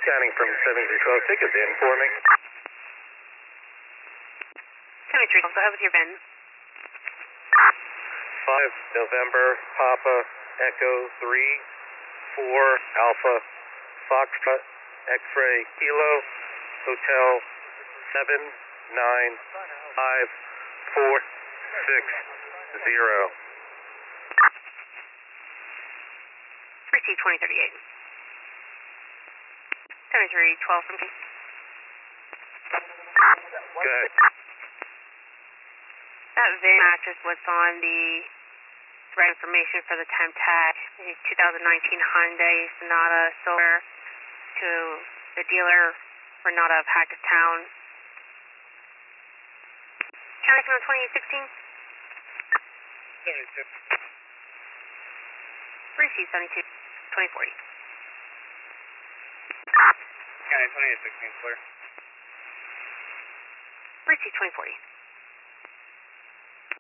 Scanning from 7312. Take a VIN for me. 7312, go ahead with your VIN. 5 November Papa Echo 3 4 Alpha Foxtrot X-ray Kilo Hotel 7 9 5 4 6 0. Receive 2038. 7312 from Key. Go ahead. That VIN matches what's on the threat information for the temp tag. A 2019 Hyundai Sonata Silver to the dealer Renata of Hackettstown. County from 2816. 72. Receive 72 2040. County 2816, clear. Receive 2040.